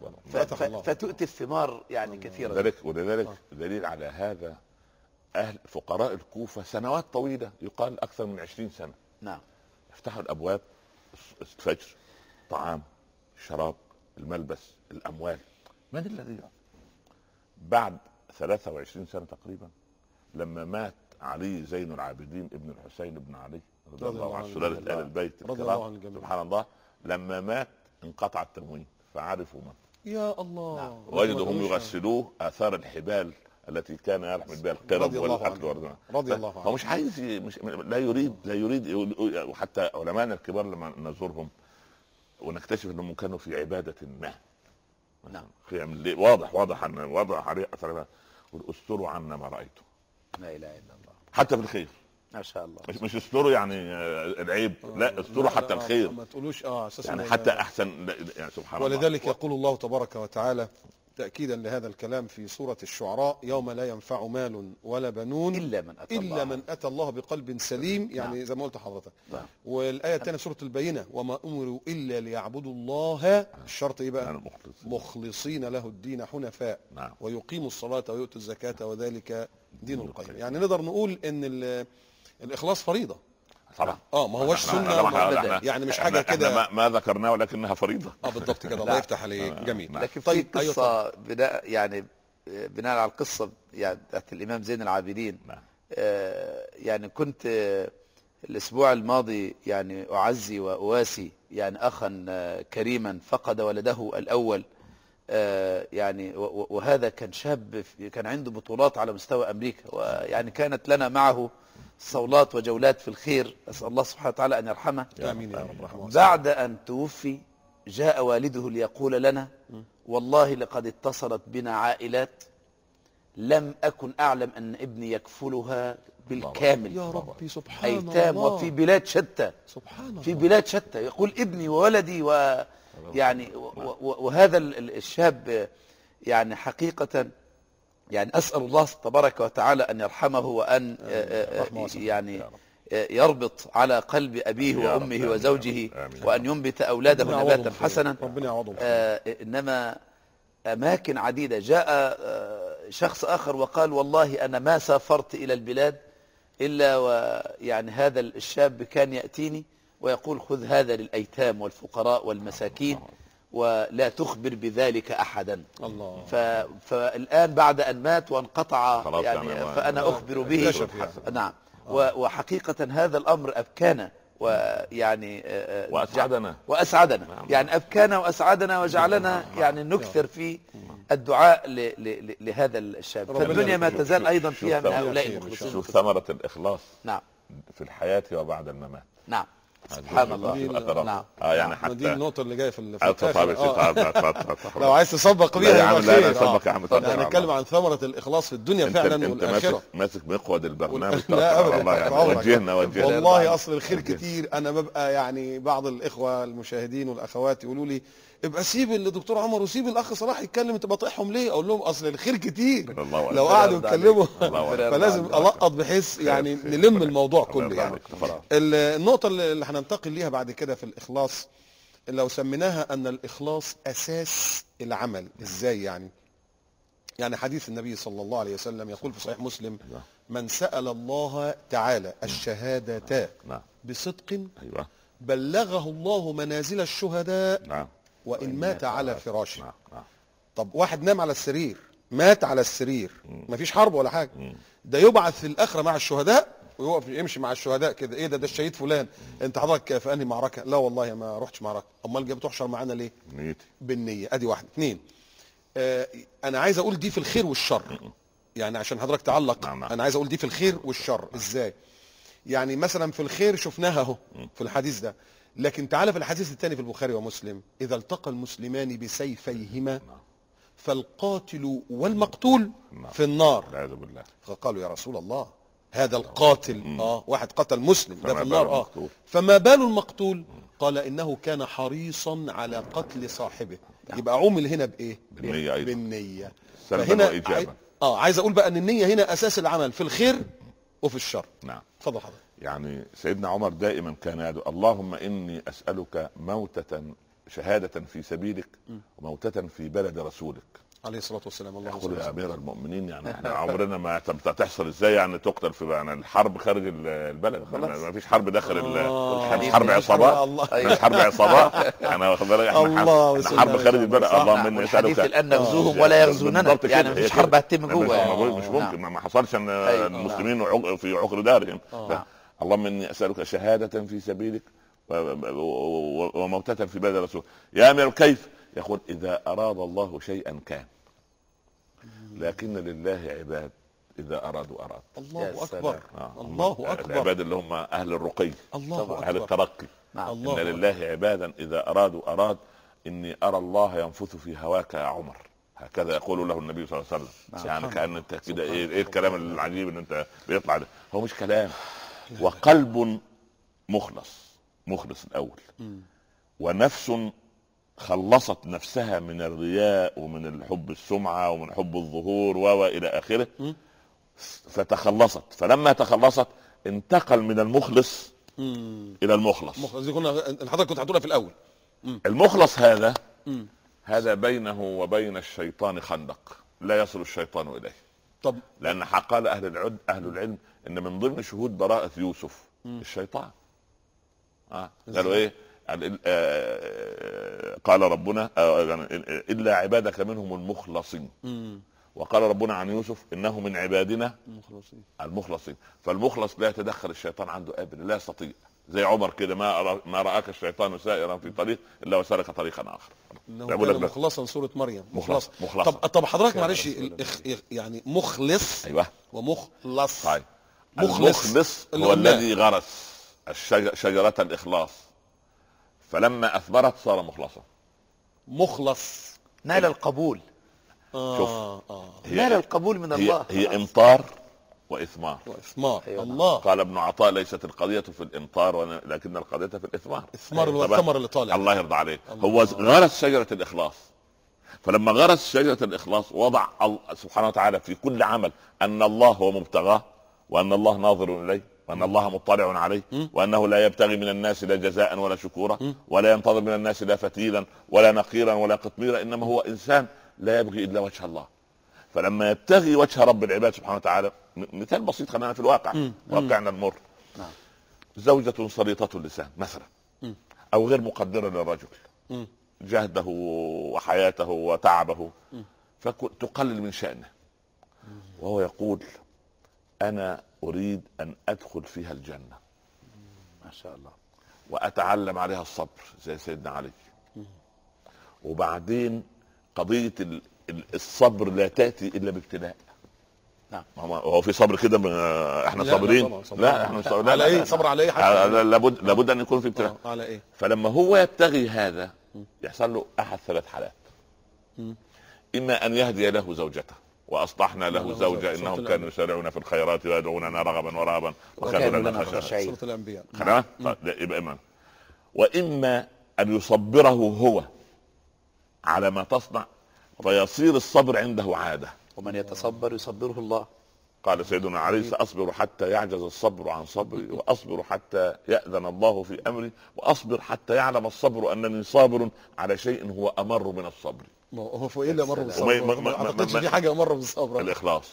فتؤتي الثمار يعني كثيرة. ولذلك دليل على هذا أهل فقراء الكوفة سنوات طويلة، يقال أكثر من 20 سنة، نعم، يفتحوا الأبواب الفجر، طعام، شراب، الملبس، الأموال. من الذي بعد 23 سنة تقريبا لما مات علي زين العابدين ابن الحسين بن علي رضي الله عن سلالة آل البيت الكرام، سبحان الله، لما مات انقطع التموين فعرفوا من. يا الله. وجدوا هم يغسلوه آثار الحبال التي كان يحمل بها القرب والأكل رضي الله عنه. هو مش عايز، لا يريد. وحتى علماءنا الكبار لما نزورهم ونكتشف انهم كانوا في عبادة ما، نعم، قيام الليل، واضح عليه اثر، استروا عنا ما رأيته. لا اله الا الله. حتى في الخير ما شاء الله. مش استروا يعني العيب، لا استروا حتى الخير، ما تقولوش يعني حتى احسن، يعني سبحان الله. ولذلك يقول الله تبارك وتعالى تأكيدا لهذا الكلام في سورة الشعراء: يوم لا ينفع مال ولا بنون إلا من أتى الله بقلب سليم. يعني زي ما قلت حضرتك. والآية الثانية سورة البينة: وما أمروا إلا ليعبدوا الله، الشرط إيه بقى؟ مخلصين له الدين حنفاء ويقيموا الصلاة ويؤتوا الزكاة وذلك دين القيم. يعني نقدر نقول إن الإخلاص فريضة طبعا. ما هوش سنة، يعني مش حاجة كده ما ذكرناه ولكنها فريضة. بالضبط كده. الله يفتح عليك. جميل. لكن في قصة بناء على القصة يعني بتاعت الإمام زين العابدين. يعني كنت الأسبوع الماضي يعني أعزي وأواسي يعني أخا كريما فقد ولده الأول، يعني وهذا كان شاب كان عنده بطولات على مستوى أمريكا، ويعني كانت لنا معه صولات وجولات في الخير. أسأل الله سبحانه وتعالى أن يرحمه. آمين يا رب. رحمه. بعد أن توفي جاء والده ليقول لنا: والله لقد اتصلت بنا عائلات لم أكن أعلم أن ابني يكفلها بالكامل، يا ربي سبحان أيتام، الله، وفي بلاد شتى، سبحان الله، في بلاد شتى، يقول ابني وولدي يعني وهذا الشاب يعني حقيقة يعني أسأل الله تبارك وتعالى أن يرحمه وأن يعني يربط على قلب أبيه وأمه وزوجه، وأن ينبت أولاده نباتا حسنا. إنما أماكن عديدة جاء شخص آخر وقال: والله أنا ما سافرت إلى البلاد إلا ويعني هذا الشاب كان يأتيني ويقول: خذ هذا للأيتام والفقراء والمساكين ولا تخبر بذلك أحدا. الله. فالآن بعد أن مات وانقطع يعني فأنا أخبر به. نعم. وحقيقة هذا الأمر أبكانا ويعني وأسعدنا يعني أبكانا وأسعدنا وجعلنا يعني نكثر في الدعاء لهذا الشاب. ربنا فالدنيا ما شوف- تزال شوف- ايضا شوف فيها من ثمرة- هؤلاء شوف- المخلصين. شوف ثمرة الإخلاص نعم في الحياة وبعد الممات. نعم سبحان الله. نعم. يعني ما دي حتى النقطة اللي جاية في اتفضل. لو عايز تصدق لا يا بيها عم، يبقى لا خير. نسبك يا عم، اتفضل يا عم. هنتكلم عن ثمرة الإخلاص في الدنيا انت فعلا ماسك والآخرة. ماسك مقود البرنامج. لا أبدا. والله يعني عمرك. وجهنا والله أصل الخير كتير. أنا ببقى يعني بعض الإخوة المشاهدين والأخوات يقولوا لي ابقى سيب الدكتور عمر وسيب الأخ صلاح يتكلم، أنت بطيحهم ليه؟ أقول لهم أصل الخير كتير. الله أكبر. لو قعدوا يتكلموا الله أكبر. فلازم ألقط بحيث يعني نلم الموضوع كله يعني. تفضل. النقطة اللي هننتقل ليها بعد كده في الإخلاص، لو سميناها أن الإخلاص أساس العمل. إزاي يعني؟ يعني حديث النبي صلى الله عليه وسلم يقول في صحيح مسلم: من سأل الله تعالى الشهادة نعم. بصدق ايوه. بلغه الله منازل الشهداء نعم. وإن مات على فراشه. نعم. نعم. طب واحد نام على السرير، مات على السرير، مفيش حرب ولا حاجة، ده يبعث في الآخرة مع الشهداء ويقف يمشي مع الشهداء كده. ايه ده الشهيد فلان، انت حضرتك في انهي معركة؟ لا والله ما رحتش معركة. امال جاي بتحشر معانا ليه؟ نيتي. بالنية. ادي واحد. اتنين، انا عايز اقول دي في الخير والشر، يعني عشان حضرتك تعلق. نعم. انا عايز اقول دي في الخير والشر. ازاي يعني؟ مثلا في الخير شفناها اهو في الحديث ده، لكن تعالى في الحديث الثاني في البخاري ومسلم: اذا التقى المسلمان بسيفيهما فالقاتل والمقتول في النار. والعياذ بالله. فقالوا يا رسول الله هذا القاتل واحد قتل مسلم ده فما في النار. بال المقتول؟ فما بال المقتول؟ قال انه كان حريصا على قتل صاحبه. يبقى عمل هنا بايه؟ بالنية أيضا. بالنية. سلبا وإيجابا. عايز اقول بقى ان النية هنا اساس العمل في الخير وفي الشر. نعم. اتفضل حضرتك. يعني سيدنا عمر دائما كان يدعو: اللهم إني أسألك موتة شهادة في سبيلك وموتة في بلد رسولك. عليه الصلاة والسلام. الله يقول يا أمير المؤمنين يعني احنا عمرنا ما تحصل ازاي يعني تقتل في يعني الحرب خارج البلد. ما فيش حرب داخل مش حرب عصابات. مش حرب عصابات. انا واخد بالك احنا حرب خارج البلد. اللهم اني اسالك الان نغزوهم ولا يغزوننا، يعني مفيش حرب هتتم جوه. مش ممكن. ما حصلش ان المسلمين في عقر دارهم. اللهم اني اسالك شهادة في سبيلك وموتة في بلد رسول. يا امير كيف؟ يقول: اذا اراد الله شيئا كان، لكن لله عباد اذا ارادوا اراد. الله اكبر. الله اكبر. العباد اللي هم اهل الرقي، الله اكبر. اهل الترقي. ان لله عبادا اذا ارادوا اراد. اني ارى الله ينفث في هواك يا عمر. هكذا يقول له النبي صلى الله عليه وسلم. يعني كأن انت كده ايه الكلام العجيب ان انت بيطلع ده. هو مش كلام، وقلب مخلص الاول، ونفس خلصت نفسها من الرياء ومن الحب السمعة ومن حب الظهور والى اخره، فتخلصت. فلما تخلصت انتقل من المخلص الى المخلص. دي كنا حضرتك كنت هتقولها في الاول. المخلص هذا بينه وبين الشيطان خندق لا يصل الشيطان اليه. طب لان قال اهل العلم ان من ضمن شهود براءة يوسف الشيطان. قالوا ايه؟ قال ربنا الا عبادك منهم المخلصين. وقال ربنا عن يوسف انه من عبادنا المخلصين. فالمخلص لا يتدخل الشيطان عنده ابدا، لا يستطيع. زي عمر كده ما رآك الشيطان سائرا في طريق الا وسلك طريقا اخر. كان مخلصا سورة مريم. مخلص. طب حضرتك معلش يعني مخلص. ايوه. ومخلص. طيب. المخلص هو الذي غرس شجرة الإخلاص، فلما أثمرت صار مخلصا. مخلص نال القبول. شوف نال القبول من الله. هي إمطار وإثمار. أيوة. الله. قال ابن عطاء: ليست القضية في الإمطار لكن القضية في الإثمار. إثمار والثمر اللي طالع. الله يرضى عليه. هو غرس شجرة الإخلاص، فلما غرس شجرة الإخلاص وضع سبحانه وتعالى في كل عمل أن الله هو مبتغاه، وأن الله ناظر إليه، وأن الله مطلع عليه، وأنه لا يبتغي من الناس لا جزاء ولا شكورا، ولا ينتظر من الناس لا فتيلا ولا نقيرا ولا قطميرا، إنما هو إنسان لا يبغي إلا وجه الله. فلما يبتغي وجه رب العباد سبحانه وتعالى، مثال بسيط خلينا في الواقع، واقعنا المر. زوجة سليطة اللسان مثلا، أو غير مقدرة للرجل جهده وحياته وتعبه، فتقلل من شأنه، وهو يقول: أنا أريد أن أدخل فيها الجنة. ما شاء الله. وأتعلم عليها الصبر زي سيدنا علي. وبعدين قضية الصبر لا تأتي إلا بابتلاء. نعم. هو في صبر كده احنا صابرين؟ لا احنا مش على ايه؟ صبر على ايه؟ لابد ان يكون في ابتلاء. على ايه؟ فلما هو يبتغي هذا يحصل له احد ثلاث حالات. اما ان يهدي له زوجته واصلحنا له زوجه انهم كانوا يسارعون في الخيرات ويدعوننا رغبا ورهبا وكانوا لنا خاشعين. سورة الانبياء. خلاص يبقى اما. واما ان يصبره هو على ما تصنع فيصير الصبر عنده عاده. ومن يتصبر يصبره الله. قال سيدنا علي: سأصبر حتى يعجز الصبر عن صبري، وأصبر حتى يأذن الله في أمري، وأصبر حتى يعلم الصبر أنني صابر على شيء هو أمر من الصبر. هو فوق ايه اللي امر بالصبر؟ ما اعتقدش في حاجه امر بالصبر. الإخلاص.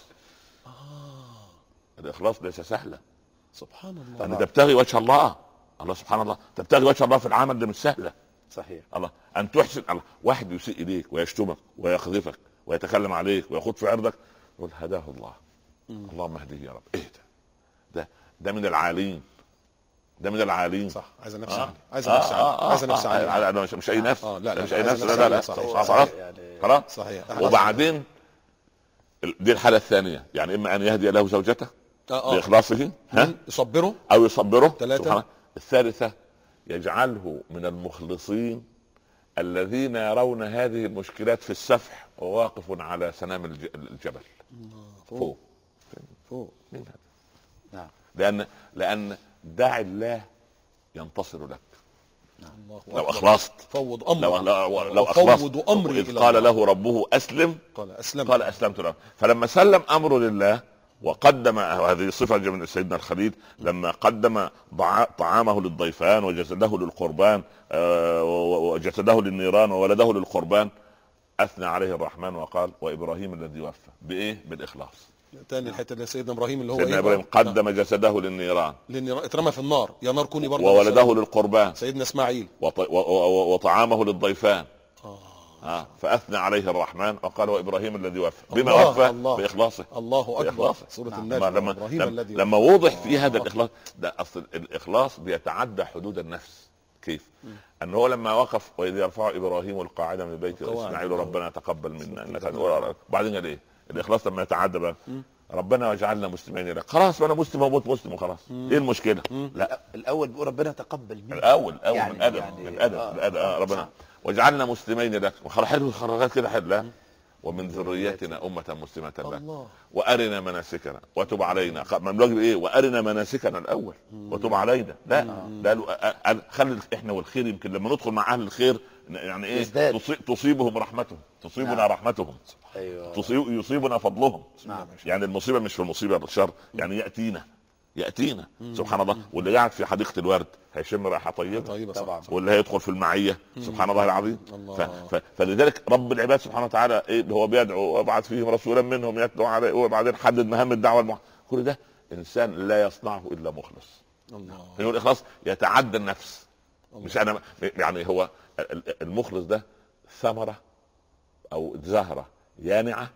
الإخلاص ليس سهلا. سبحان الله. أن تبتغي وجه الله. الله سبحان الله، تبتغي وجه الله في العمل ده مش سهلة. صحيح. الله أن تحسن. الله واحد يسيء إليك ويشتمك ويقذفك ويتكلم عليك ويخوض في عرضك، يقول هداه الله. اللهم اهديه يا رب. ايه ده من العالين. ده من العالين. صح. عايز نفسي عالي. عايز نفسي عالي. عايز نفسي عالي. انا مش اي نفس. لا مش اي نفس. لا خلاص. صحيح. وبعدين دي الحالة الثانية، يعني اما ان يهدي له زوجته باخلاصه يصبره او يصبره. 3. الثالثة يجعله من المخلصين الذين يرون هذه المشكلات في السفح وواقف على سنام الجبل فوق. مين هذا؟ نعم. لأن داعي الله ينتصر لك. الله لو أخلصت. فوض أمري. لو أخلصت. فوض أمري إذ قال له ربه أسلم قال أسلمت له. فلما سلم أمره لله وقدم، هذه صفة من سيدنا الخليل، لما قدم طعامه للضيفان وجسده للقربان وجسده للنيران وولده للقربان، أثنى عليه الرحمن وقال: وإبراهيم الذي وفى بإيه؟ بالإخلاص. تاني الحته اللي سيدنا ابراهيم اللي هو سيدنا ابراهيم قدم جسده للنيران، اترمى في النار، يا نار كوني برضه، وولده للقربان سيدنا اسماعيل، وطعامه للضيفان. فاثنى عليه الرحمن وقال: وابراهيم الذي وفى. بما وفى؟ باخلاصه. الله اكبر. سوره النجم. لما وضح في هذا الاخلاص ده، اصل الاخلاص بيتعدى حدود النفس. كيف؟ انه هو لما وقف: واذ يرفع ابراهيم القاعده من البيت واسماعيل ربنا تقبل منا انك. بعدين قال ايه؟ الاخلاص لما يتعدى بقى: ربنا واجعلنا مسلمين لك. خلاص انا مسلم واموت مسلم وخلاص. ايه المشكله؟ لا، الاول بيقول ربنا تقبل مني. الاول يعني من ادب ربنا واجعلنا مسلمين لك. حلو خرجات كده حلو. ومن ذريتنا امه مسلمه لك وارنا مناسكنا وتب علينا. من واجب ايه؟ وارنا مناسكنا الاول وتب علينا. لا خلي احنا والخير، يمكن لما ندخل مع اهل الخير يعني ايه؟ تصيبهم رحمتهم، تصيبنا رحمتهم. ايوه. يصيبنا فضلهم. نعم. يعني المصيبه مش في المصيبه بالشر، يعني ياتينا سبحان الله. واللي قاعد في حديقه الورد هيشم رائحه طيبه طبعا. واللي هيدخل في المعيه سبحان الله العظيم. فلذلك رب العباد سبحانه وتعالى ايه اللي هو بيدعو: وابعث فيهم رسولا منهم يتلو عليه، وبعدين حدد مهام الدعوه كل ده انسان لا يصنعه الا مخلص. الله. هو الاخلاص يتعدى النفس. مش انا يعني، هو المخلص ده ثمره او زهره يانعه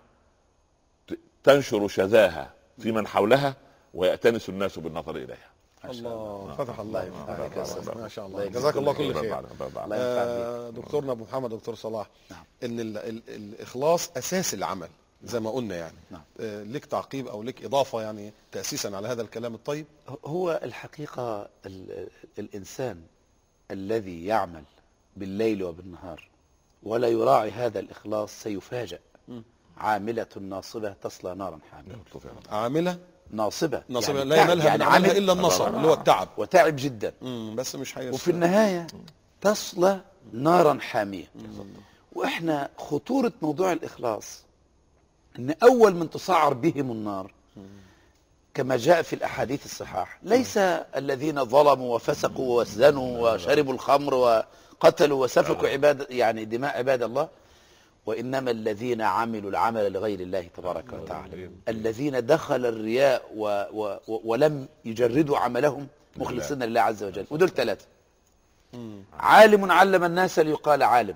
تنشر شذاها في من حولها ويأتنس الناس بالنظر اليها. الله فتح الله عليك. ما شاء الله، الله جزاك الله كل خير. الله دكتورنا ابو محمد، دكتور صلاح، نعم. ان الاخلاص اساس العمل زي ما قلنا يعني. نعم. لك تعقيب او لك اضافه يعني تاسيسا على هذا الكلام الطيب؟ هو الحقيقه الانسان الذي يعمل بالليل وبالنهار ولا يراعي هذا الاخلاص سيفاجأ. عاملة ناصبة تصلى نارا حامية. عاملة ناصبة يعني لا ينالها من عملها الا النصب اللي هو التعب، وتعب جدا. بس مش هيسر. وفي النهاية تصلى نارا حامية. واحنا خطورة موضوع الإخلاص ان اول من تسعر بهم النار كما جاء في الأحاديث الصحاح ليس الذين ظلموا وفسقوا وزنوا وشربوا الخمر وقتلوا وسفكوا يعني دماء عباد الله، وإنما الذين عملوا العمل لغير الله تبارك وتعالى، الذين دخل الرياء ولم يجردوا عملهم مخلصين لله عز وجل. ودول 3: عالم علم الناس ليقال عالم،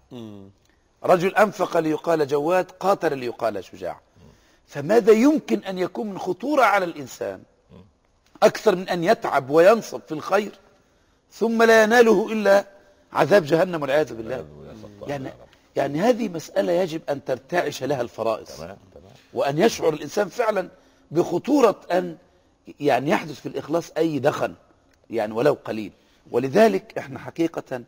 رجل أنفق ليقال جواد، قاتل ليقال شجاع. فماذا يمكن أن يكون من خطورة على الإنسان أكثر من أن يتعب وينصب في الخير ثم لا يناله إلا عذاب جهنم والعياذ بالله؟ يعني هذه مسألة يجب أن ترتعش لها الفرائض، تمام. وأن يشعر الإنسان فعلا بخطورة أن يعني يحدث في الإخلاص أي دخن يعني ولو قليل. ولذلك احنا حقيقة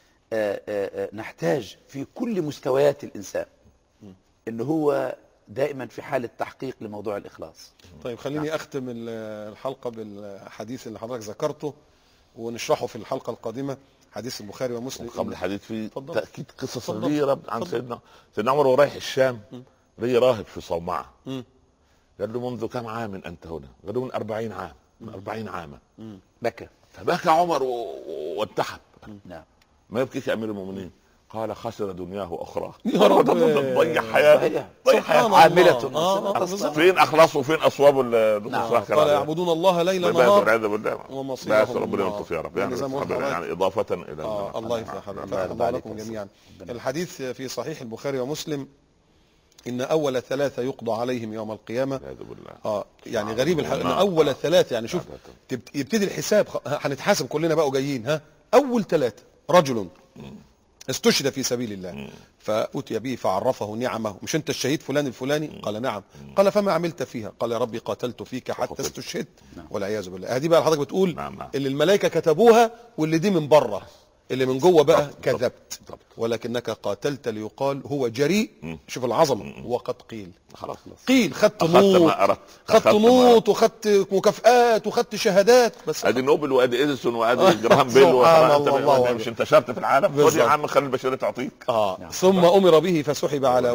نحتاج في كل مستويات الإنسان إن هو دائما في حالة تحقيق لموضوع الإخلاص. طيب خليني أختم الحلقة بالحديث اللي حضرتك ذكرته ونشرحه في الحلقة القادمة، حديث البخاري ومسلم. قبل الحديث فيه اتفضل. تأكيد قصة اتفضل. صغيرة عن اتفضل. سيدنا عمر وهو رايح الشام. لقي راهب في صومعة، قال له منذ كم عام أنت هنا؟ قال له من 40 عام، من 40 عاما. بكى. فبكى عمر وانتحب. نعم. ما يبكيك يا أمير المؤمنين؟ قال خسر دنياه وأخراه. يا رب. ضيع حياته، ضيع حياته. عاملة. فين أخلاصه وفين أصواب قال يعبدون الله ليل نهار ومصيرهم ربنا الله. يلطف يا رب. يعني زي ما قلت يعني إضافة إلى الله يفتح عليك. فتح الله لكم جميعا. الحديث في صحيح البخاري ومسلم إن أول 3 يقضى عليهم يوم القيامة. يعني غريب الحق إن أول 3، يعني شوف يبتدي الحساب، هنتحاسب كلنا بقى وجايين. أول 3 رجل استشهد في سبيل الله فأتي به فعرفه نعمه. مش أنت الشهيد فلان الفلاني؟ قال نعم. قال فما عملت فيها؟ قال يا ربي قاتلت فيك حتى استشهدت. والعياذ بالله. هذه بقى حضرتك بتقول اللي الملائكة كتبوها واللي دي من بره، اللي من جوه بقى كذبت، ولكنك قاتلت ليقال هو جريء. شوف العظمه. وقد قيل، خلاص قيل خدت نوط، خدت نوط وخدت مكافآت وخدت شهادات. بس ادي نوبل وادي اديسون وادي جراهام بيل، مش انتشرت في العالم؟ خد يا عم خلي البشريه تعطيك. ثم امر به فسحب على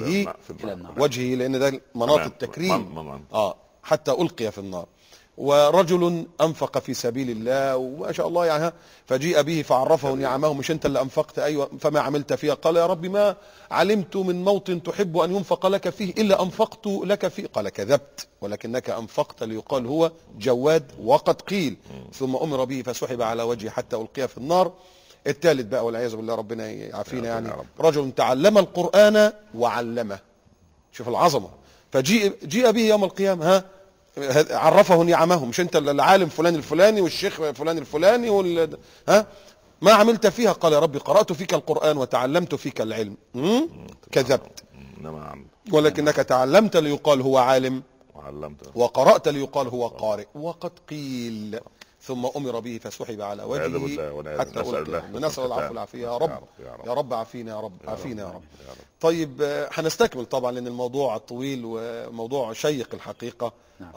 وجهه لان ده مناط التكريم. حتى القي في النار. ورجل انفق في سبيل الله وما شاء الله يعني، فجيء به فعرفه نعمه. مش انت اللي انفقت؟ ايوه. فما عملت فيها؟ قال يا رب ما علمت من موطن تحب ان ينفق لك فيه الا انفقت لك فيه. قال كذبت، ولكنك انفقت ليقال هو جواد. وقد قيل. ثم امر به فسحب على وجهه حتى القي في النار. الثالث بقى والعياذ بالله ربنا يعافينا، يعني رجل تعلم القرآن وعلمه. شوف العظمه. فجيء به يوم القيامه عرفه نعمه. مش انت العالم فلان الفلاني والشيخ فلان الفلاني ما عملت فيها؟ قال يا ربي قرأت فيك القرآن وتعلمت فيك العلم. كذبت، ولكنك تعلمت ليقال هو عالم وقرأت ليقال هو قارئ. وقد قيل. ثم أمر به فسحب على وجهه حتى نسأل العفو والعافية. يا رب يا رب عافينا، يا رب عافينا يا رب. طيب هنستكمل طبعا لأن الموضوع طويل وموضوع شيق الحقيقة.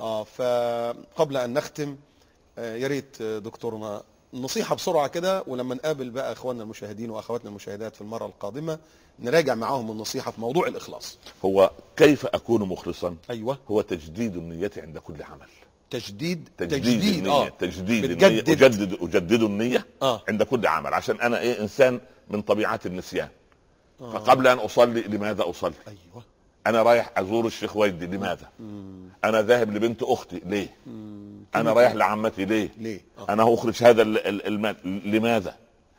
فقبل أن نختم يا ريت دكتورنا نصيحة بسرعة كده، ولما نقابل بقى اخواننا المشاهدين واخواتنا المشاهدات في المرة القادمة نراجع معاهم النصيحة في موضوع الإخلاص. هو كيف أكون مخلصا؟ أيوة. هو تجديد النية عند كل عمل. تجديد النية. تجديد النية. أجدد النية عند كل عمل، عشان أنا إنسان من طبيعة النسيان. فقبل أن أصلي لماذا أصلي؟ أيوة. أنا رايح أزور الشيخ ويدي لماذا؟ أنا ذاهب لبنت أختي ليه؟ أنا رايح لعمتي ليه؟ أنا أخرج هذا المال لماذا؟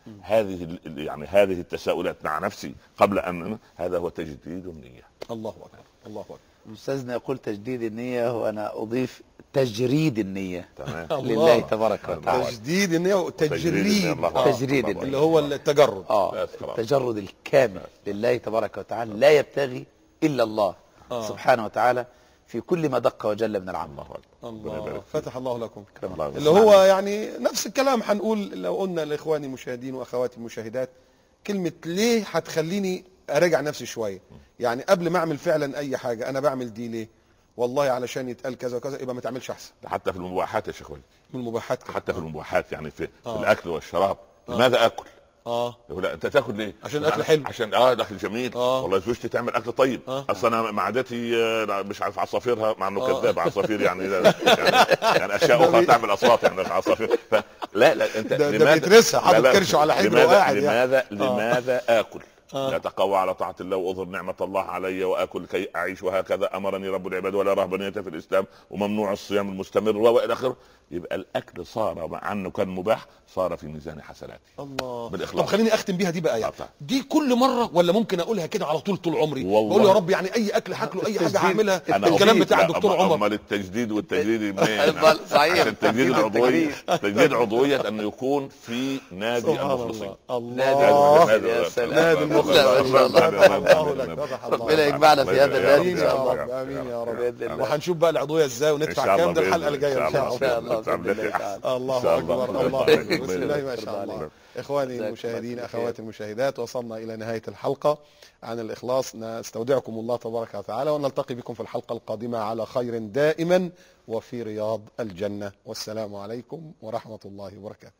هذه التساؤلات مع نفسي قبل أن هذا هو تجديد النية. الله أكبر الله أكبر. أستاذنا يقول تجديد النية، وأنا أضيف تجريد النية. تمام. لله تبارك وتعالى. تجديد النية وتجريد تجريد النية اللي هو التجرد. التجرد الكامل لله تبارك وتعالى، لا يبتغي إلا الله سبحانه وتعالى في كل ما دق وجل من العمل. الله فتح الله لكم. اللي هو يعني نفس الكلام هنقول لو قلنا لاخواني المشاهدين واخواتي المشاهدات، كلمة ليه هتخليني اراجع نفسي شوية. يعني قبل ما اعمل فعلا اي حاجة انا بعمل دي ليه؟ والله علشان يتقال كذا وكذا، يبقى ما تعملش احسن. حتى في المباحات يا شيخ وليد، من المباحات كده. حتى في المباحات يعني في الاكل والشراب. لماذا اكل؟ يقول لا انت تاكل ليه؟ عشان الاكل حلو، عشان الاكل جميل. والله زوجتي تعمل اكل طيب. اصل انا معدتي مش عارف عصافيرها، مع انه كذاب عصافير يعني اشياء اخرى تعمل اصوات يعني عصافير. لا انت لماذا بيترسها حاطط كرشه على حجره وقاعد لماذا اكل؟ يتقوى على طاعة الله وأظهر نعمة الله علي وآكل كي أعيش، وهكذا أمرني رب العباد ولا رهبانية في الإسلام، وممنوع الصيام المستمر وإلى آخره. يبقى الأكل صار مع أنه كان مباح صار في ميزان حسناتي. الله. بالإخلاص. طب خليني أختم بيها دي بقى، يعني دي كل مرة ولا ممكن أقولها كده على طول عمري؟ بقول يا رب يعني أي أكل هاكله أي حاجة هعملها الكلام بتاع الدكتور عمر. أمال التجديد والتجديد صحيح. التجديد العضوية، تجديد عضوية أنه يكون في نادي المخلصين. الله. نادي لا، ما شاء الله. فتح الله لك، فتح الله ربنا لك. يجمعنا في هذا النادي امين ان يا شاء الله. رب، امين يا رب. بإذن الله. وهنشوف بقى العضويه ازاي وندفع كام، ده الحلقه الجايه ان شاء إن شاء الله. الله بإذن الله تعالى. الله اكبر، الله اكبر، بسم الله ما شاء الله الله. عليك. اخواني جزاك المشاهدين، الله خير. اخواتي المشاهدات، وصلنا الى نهايه الحلقه عن الاخلاص. نستودعكم الله تبارك وتعالى، ونلتقي بكم في الحلقه القادمه على خير دائما وفي رياض الجنه. والسلام عليكم ورحمه الله وبركاته.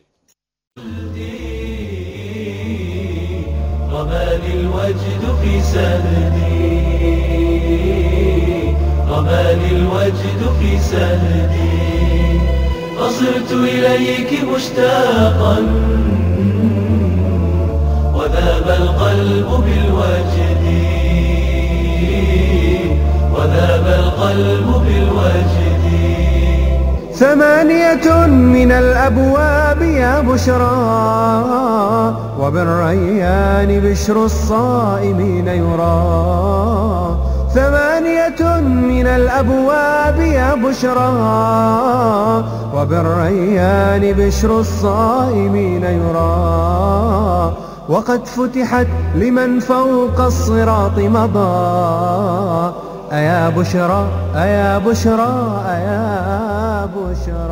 رماني الوجد في سهدي، رماني الوجد في سهدي، فصرت إليك مشتاقا وذاب القلب بالوجد، وذاب القلب بالوجد. 8 من الأبواب يا بشرى، وبالريان بشر الصائمين يرى. 8 من الأبواب يا بشرى، وبالريان بشر الصائمين يرى. وقد فتحت لمن فوق الصراط مضى. أيا بشرى، أيا بشرى، أيا بشرى.